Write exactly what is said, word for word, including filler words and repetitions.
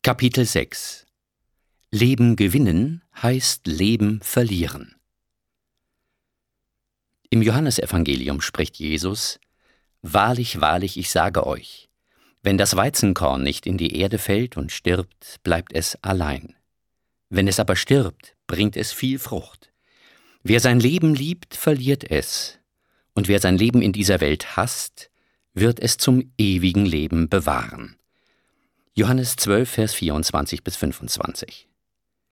Kapitel sechs Leben gewinnen heißt Leben verlieren. Im Johannesevangelium spricht Jesus: Wahrlich, wahrlich, ich sage euch, wenn das Weizenkorn nicht in die Erde fällt und stirbt, bleibt es allein. Wenn es aber stirbt, bringt es viel Frucht. Wer sein Leben liebt, verliert es, und wer sein Leben in dieser Welt hasst, wird es zum ewigen Leben bewahren. Johannes zwölf, Vers vierundzwanzig bis fünfundzwanzig.